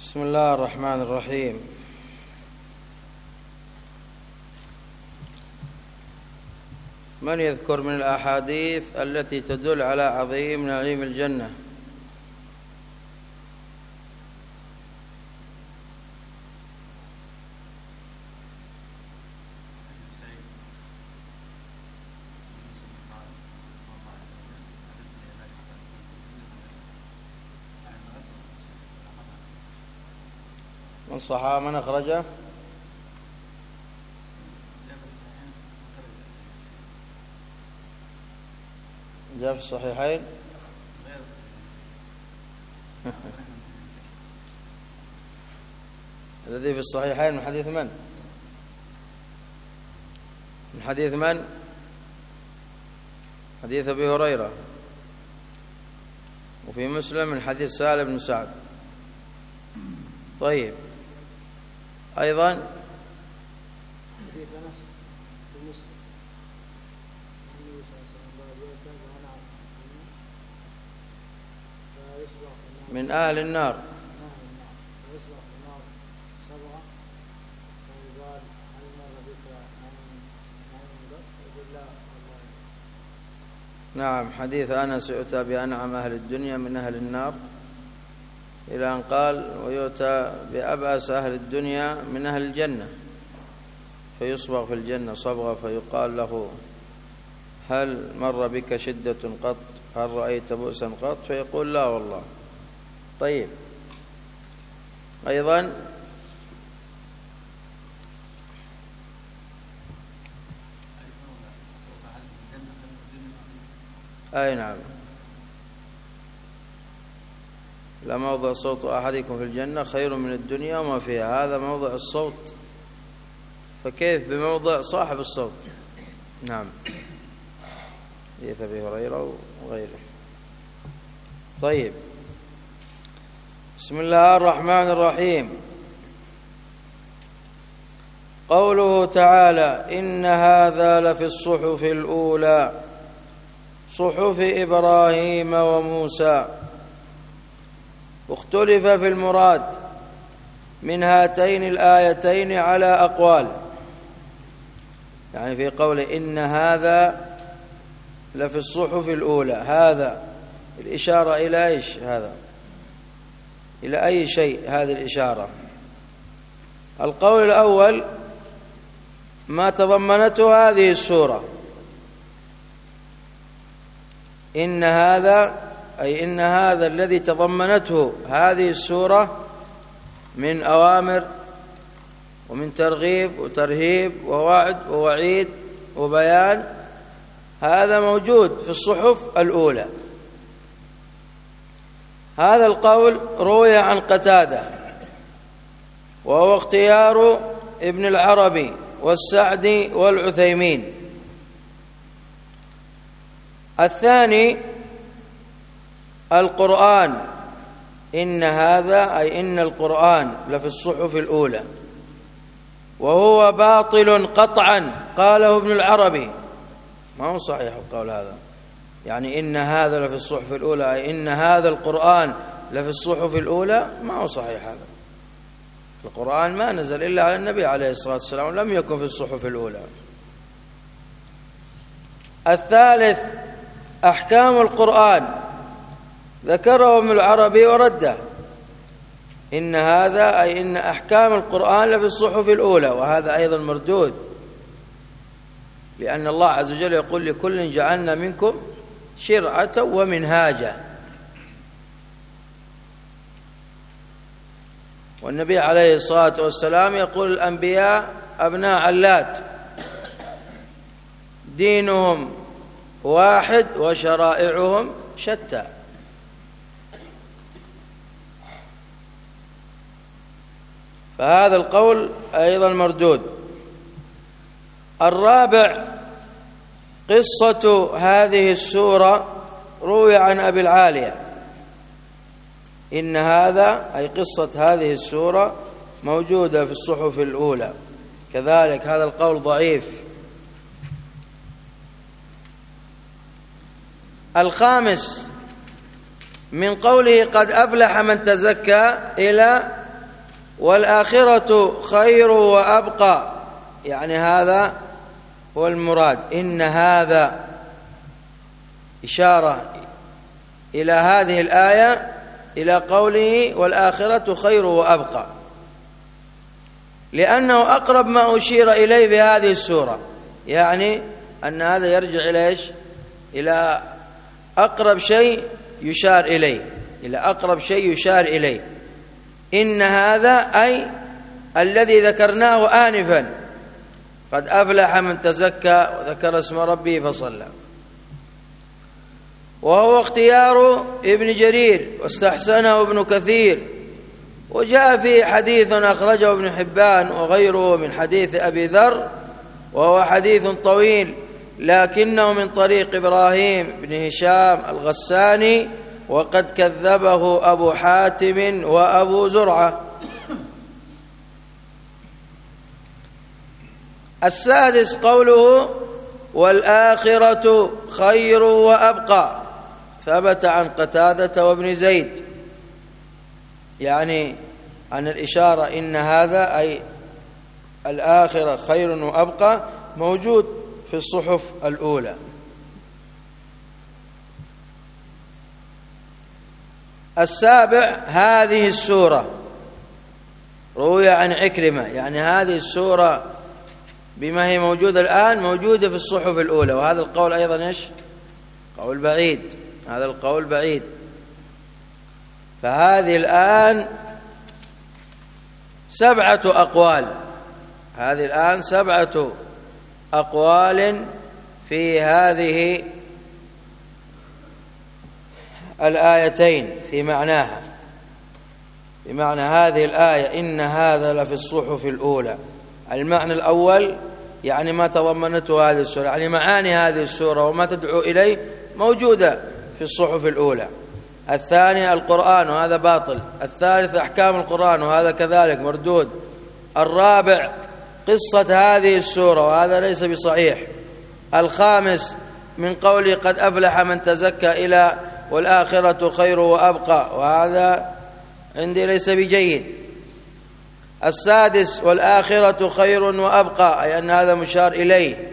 بسم الله الرحمن الرحيم. من يذكر من الأحاديث التي تدل على عظيم نعيم الجنة؟ من صحابة من أخرجه؟ جاء في الصحيحين. الذي في الصحيحين من حديث من؟ من حديث من؟ حديث أبي هريرة. وفي مسلم من حديث سهل بن سعد. طيب، أيضا حديث أنس في مسلم النبي صلى الله عليه وسلم من أهل النار فيصبح في النار صبغة فيقال هل مر بك نعيم يقول لا والله. نعم، حديث أنس يؤتى بأنعم أهل الدنيا من أهل النار، إلى أن قال ويؤتى بأبأس أهل الدنيا من أهل الجنة فيصبغ في الجنة صبغة فيقال له هل مر بك شدة قط؟ هل رأيت بؤسا قط؟ فيقول لا والله. طيب، أيضا أي نعم، لموضع صوت أحدكم في الجنة خير من الدنيا وما فيها. هذا موضع الصوت، فكيف بموضع صاحب الصوت؟ نعم، حديث أبي هريرة وغيره. طيب، بسم الله الرحمن الرحيم. قوله تعالى إن هذا لفي الصحف الأولى صحف إبراهيم وموسى. واختلف في المراد من هاتين الآيتين على أقوال، يعني في قوله إن هذا لفي الصحف الأولى، هذا الإشارة إلى إيش؟ هذا إلى أي شيء هذه الإشارة؟ القول الأول ما تضمنته هذه السورة، إن هذا أي إن هذا الذي تضمنته هذه السورة من أوامر ومن ترغيب وترهيب ووعد ووعيد وبيان، هذا موجود في الصحف الأولى. هذا القول روي عن قتادة، وهو اختيار ابن العربي والسعدي والعثيمين. الثاني القرآن، إن هذا أي إن القرآن لفي الصحف الأولى، وهو باطل قطعا قاله ابن العربي، ما هو صحيح القول هذا. يعني إن هذا لفي الصحف الأولى أي إن هذا القرآن لفي الصحف الأولى، ما هو صحيح هذا. القرآن ما نزل إلا على النبي عليه الصلاة والسلام، لم يكن في الصحف الأولى. الثالث أحكام القرآن، ذكره ابن العربي ورده. إن هذا أي إن أحكام القرآن لفي الصحف الأولى، وهذا أيضا مردود، لأن الله عز وجل يقول لكل جعلنا منكم شرعة ومنهاجا، والنبي عليه الصلاة والسلام يقول الأنبياء أبناء علات، دينهم واحد وشرائعهم شتى. فهذا القول أيضا مردود. الرابع قصة هذه السورة روي عن أبي العالية، إن هذا أي قصة هذه السورة موجودة في الصحف الأولى، كذلك هذا القول ضعيف. الخامس من قوله قد أفلح من تزكى إلى والآخرة خير وأبقى، يعني هذا هو المراد. إن هذا إشارة إلى هذه الآية، إلى قوله والآخرة خير وأبقى، لأنه أقرب ما أشير إليه بهذه السورة، يعني أن هذا يرجع إلى إيش؟ إلى أقرب شيء يشار إليه، إلى أقرب شيء يشار إليه. إن هذا أي الذي ذكرناه آنفا، قد أفلح من تزكى وذكر اسم ربه فصلى. وهو اختيار ابن جرير واستحسنه ابن كثير، وجاء فيه حديث أخرجه ابن حبان وغيره من حديث أبي ذر، وهو حديث طويل لكنه من طريق إبراهيم بن هشام الغساني، وقد كذبه أبو حاتم وأبو زرعة. السادس قوله والآخرة خير وأبقى، ثبت عن قتادة وابن زيد، يعني عن الإشارة إن هذا أي الآخرة خير وأبقى موجود في الصحف الأولى. السابع هذه السورة روي عن عكرمة، يعني هذه السورة بما هي موجودة الآن موجودة في الصحف الأولى، وهذا القول أيضا إيش؟ قول بعيد، هذا القول بعيد. فهذه الآن 7 أقوال، هذه الآن 7 أقوال في هذه الآيتين في معناها، بمعنى هذه الآية إن هذا لفي الصحف الأولى. المعنى الأول يعني ما تضمنته هذه السورة، يعني معاني هذه السورة وما تدعو إليه موجودة في الصحف الأولى. الثاني القرآن وهذا باطل. الثالث أحكام القرآن وهذا كذلك مردود. الرابع قصة هذه السورة وهذا ليس بصحيح. الخامس من قوله قد أفلح من تزكى إلى والآخرة خير وأبقى، وهذا عندي ليس بجيد. السادس والآخرة خير وأبقى، أي أن هذا مشار إليه.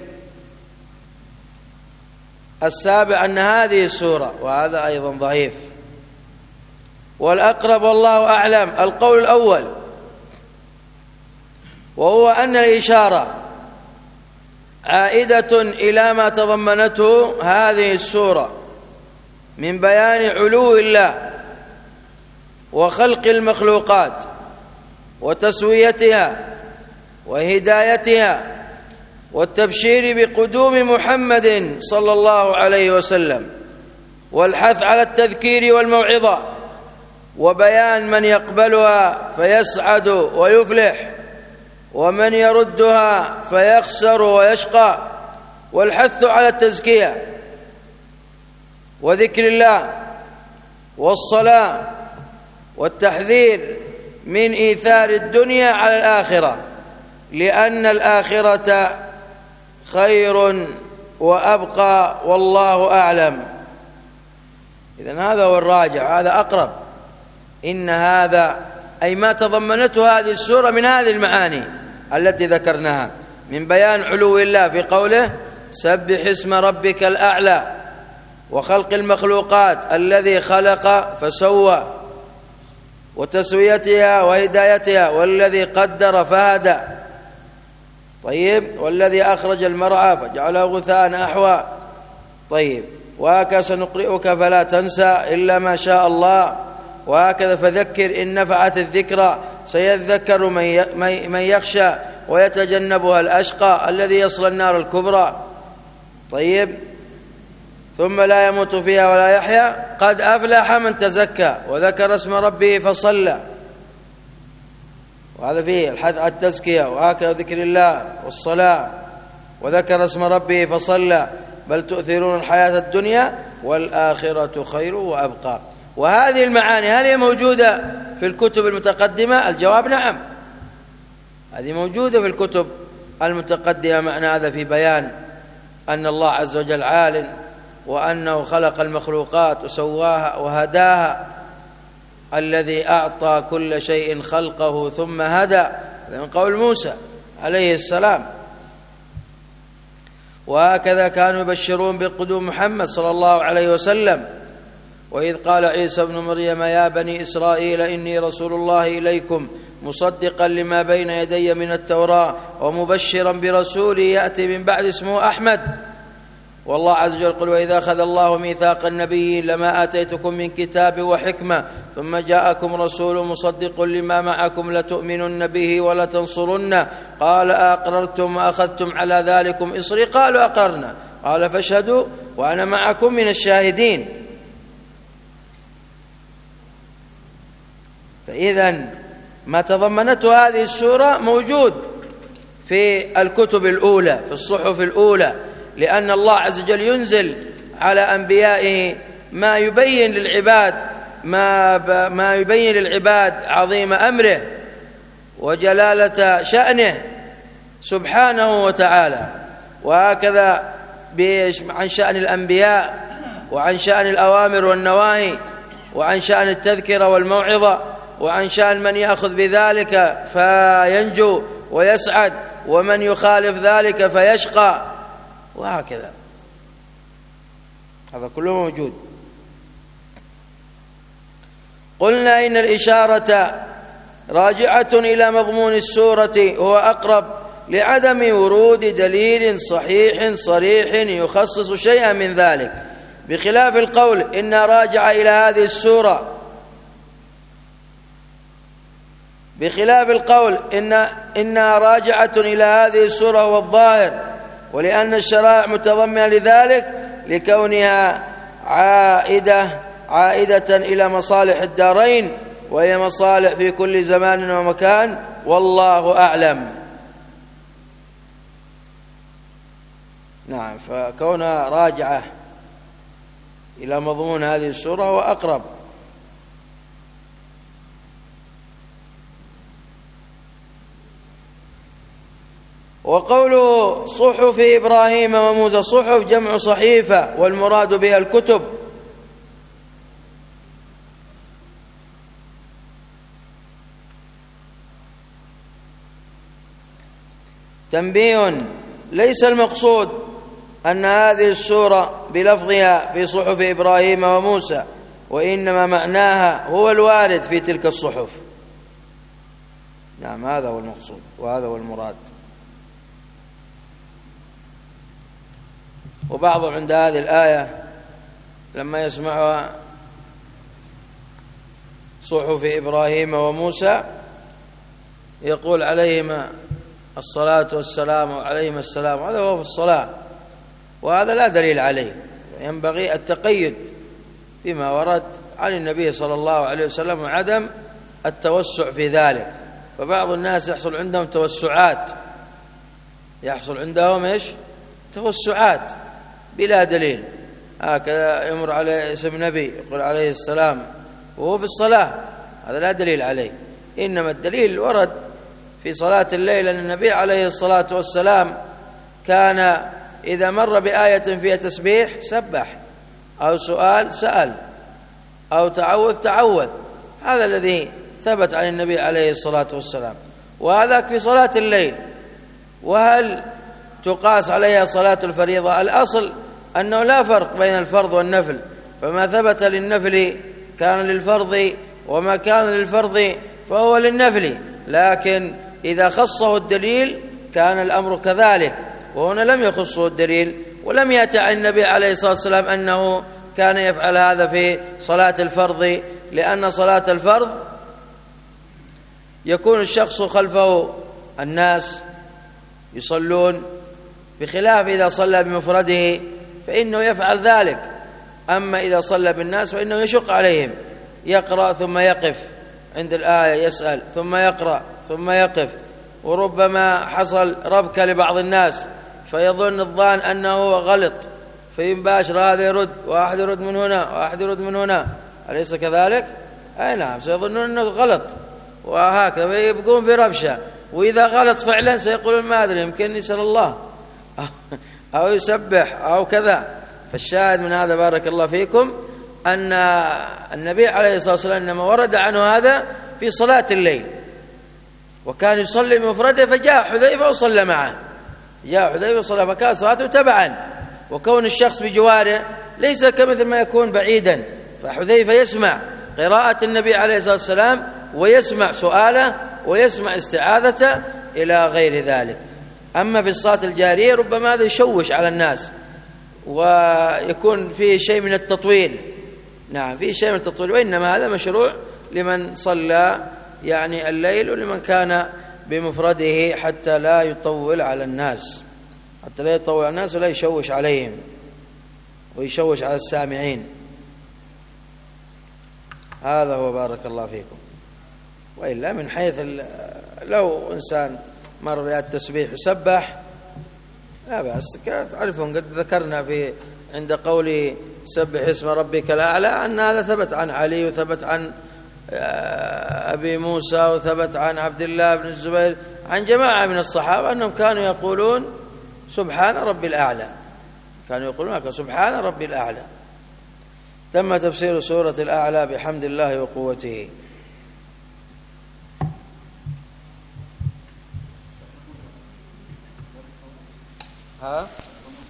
السابع أن هذه السورة، وهذا أيضا ضعيف. والأقرب والله أعلم القول الأول، وهو أن الإشارة عائدة إلى ما تضمنته هذه السورة من بيان علو الله وخلق المخلوقات وتسويتها وهدايتها والتبشير بقدوم محمد صلى الله عليه وسلم، والحث على التذكير والموعظة، وبيان من يقبلها فيسعد ويفلح ومن يردها فيخسر ويشقى، والحث على التزكية وذكر الله والصلاة والتحذير من إيثار الدنيا على الآخرة، لأن الآخرة خير وأبقى والله أعلم. إذن هذا هو الراجع، هذا أقرب. إن هذا أي ما تضمنته هذه السورة من هذه المعاني التي ذكرناها من بيان علو الله في قوله سبح اسم ربك الأعلى، وخلق المخلوقات الذي خلق فسوى، وتسويتها وهدايتها، والذي قدر فهدى. طيب، والذي أخرج المرعى فجعله غثاء أحوى. طيب، وهكذا سنقرئك فلا تنسى إلا ما شاء الله، وهكذا فذكر إن نفعت الذكرى سيذكر من يخشى ويتجنبها الأشقى الذي يصلى النار الكبرى. طيب، ثم لا يموت فيها ولا يحيا. قد أفلح من تزكى وذكر اسم ربه فصلى، وهذا فيه الحث على التزكية، وهكذا ذكر الله والصلاة وذكر اسم ربه فصلى، بل تؤثرون الحياة الدنيا والآخرة خير وأبقى. وهذه المعاني هل هي موجودة في الكتب المتقدمة؟ الجواب نعم، هذه موجودة في الكتب المتقدمة. معنى هذا في بيان أن الله عز وجل عال، وأنه خلق المخلوقات وسواها وهداها، الذي أعطى كل شيء خلقه ثم هدى. هذا من قول موسى عليه السلام. وهكذا كانوا يبشرون بقدوم محمد صلى الله عليه وسلم. وإذ قال عيسى ابن مريم يا بني إسرائيل إني رسول الله إليكم مصدقا لما بين يدي من التوراة ومبشرا برسول يأتي من بعد اسمه أحمد. والله عز وجل يقول وإذا أخذ الله ميثاق النبيين لما آتيتكم من كتاب وحكمة ثم جاءكم رسول مصدق لما معكم لتؤمنن به ولتنصرنه قال أقررتم وأخذتم على ذلكم إصري قالوا أقررنا قال فاشهدوا وأنا معكم من الشاهدين. فإذن ما تضمنته هذه السورة موجود في الكتب الأولى في الصحف الأولى، لأن الله عز وجل ينزل على أنبيائه ما يبين للعباد عظيم أمره وجلالة شأنه سبحانه وتعالى. وهكذا عن شأن الأنبياء وعن شأن الأوامر والنواهي وعن شأن التذكرة والموعظة وعن شأن من يأخذ بذلك فينجو ويسعد ومن يخالف ذلك فيشقى، وهكذا هذا كله موجود. قلنا إن الإشارة راجعة إلى مضمون السورة هو أقرب لعدم ورود دليل صحيح صريح يخصص شيئا من ذلك، بخلاف القول إنها راجعة إلى هذه السورة إنها راجعة إلى هذه السورة هو الظاهر، ولأن الشرائع متضمنة لذلك لكونها عائدة إلى مصالح الدارين، وهي مصالح في كل زمان ومكان، والله أعلم. نعم، فكونها راجعة إلى مضمون هذه السورة هو أقرب. وقوله صحف إبراهيم وموسى، صحف جمع صحيفة والمراد بها الكتب. تنبيه: ليس المقصود أن هذه السورة بلفظها في صحف إبراهيم وموسى، وإنما معناها هو الوارد في تلك الصحف. نعم، هذا هو المقصود وهذا هو المراد. وبعضهم عند هذه الآية لما يسمعها صحف إبراهيم وموسى يقول عليهما الصلاة والسلام وعليهما السلام، هذا هو في الصلاة، وهذا لا دليل عليه. ينبغي التقيد بما ورد عن النبي صلى الله عليه وسلم وعدم التوسع في ذلك. فبعض الناس يحصل عندهم توسعات، توسعات بلا دليل. هكذا يمر عليه اسم نبي يقول عليه السلام وهو في الصلاة، هذا لا دليل عليه. إنما الدليل ورد في صلاة الليل أن النبي عليه الصلاة والسلام كان إذا مر بآية فيها تسبيح سبح، أو سؤال سأل، أو تعوذ. هذا الذي ثبت عن النبي عليه الصلاة والسلام، وهذا في صلاة الليل. وهل تقاس عليها صلاة الفريضة؟ الأصل أنه لا فرق بين الفرض والنفل، فما ثبت للنفل كان للفرض، وما كان للفرض فهو للنفل. لكن إذا خصه الدليل كان الأمر كذلك، وهنا لم يخصه الدليل، ولم يأتي عن النبي عليه الصلاة والسلام أنه كان يفعل هذا في صلاة الفرض، لأن صلاة الفرض يكون الشخص خلفه الناس يصلون، بخلاف إذا صلى بمفرده فإنه يفعل ذلك. أما إذا صلى بالناس فإنه يشق عليهم، يقرأ ثم يقف عند الآية، يسأل ثم يقرأ ثم يقف. وربما حصل ربكة لبعض الناس فيظن الظان أنه غلط، فيباشر هذا يرد، واحد يرد من هنا واحد يرد من هنا، أليس كذلك؟ أي نعم، سيظنون أنه غلط، وهكذا يبقون في ربشة. وإذا غلط فعلا سيقولون ما أدري، يمكن يسأل الله أو يسبح أو كذا. فالشاهد من هذا بارك الله فيكم أن النبي عليه الصلاة والسلام إنما ورد عنه هذا في صلاة الليل، وكان يصلي بمفرده، فجاء حذيفة وصلى معه، جاء حذيفة وصلى، فكان صلاته تبعا، وكون الشخص بجواره ليس كمثل ما يكون بعيدا، فحذيفة يسمع قراءة النبي عليه الصلاة والسلام ويسمع سؤاله ويسمع استعاذته إلى غير ذلك. أما في الصلاة الجارية ربما هذا يشوش على الناس ويكون فيه شيء من التطويل، نعم فيه شيء من التطويل، وإنما هذا مشروع لمن صلى يعني الليل ولمن كان بمفرده حتى لا يطول على الناس، حتى لا يطول على الناس ولا يشوش عليهم ويشوش على السامعين. هذا هو بارك الله فيكم. وإلا من حيث لو إنسان مر بها التسبيح يسبح لا بأس، تعرفون قد ذكرنا في عند قول سبح اسم ربك الأعلى أن هذا ثبت عن علي وثبت عن أبي موسى وثبت عن عبد الله بن الزبير عن جماعة من الصحابة أنهم كانوا يقولون سبحان ربي الأعلى، كانوا يقولون سبحان ربي الأعلى. تم تفسير سورة الأعلى بحمد الله وقوته. ها